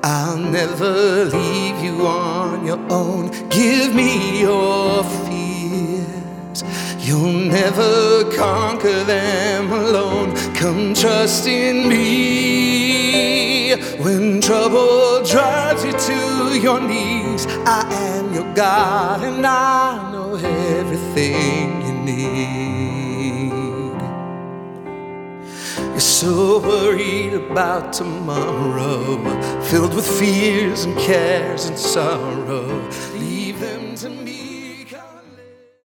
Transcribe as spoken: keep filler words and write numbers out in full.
I'll never leave you on your own. Give me your fears. You'll never conquer them alone. Come trust in me. When trouble drives you to your knees, I am your God and I know everything you need. You're so worried about tomorrow, filled with fears and cares and sorrow. Leave them to me.